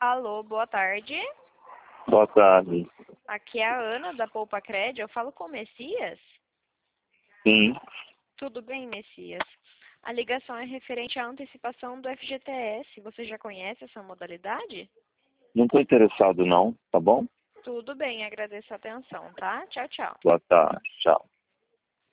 Alô, boa tarde. Boa tarde. Aqui é a Ana da Poupa Cred. Eu falo com o Messias? Sim. Tudo bem, Messias? A ligação é referente à antecipação do FGTS. Você já conhece essa modalidade? Não estou interessado não, tá bom? Tudo bem, agradeço a atenção, tá? Tchau, tchau. Boa tarde. Tchau.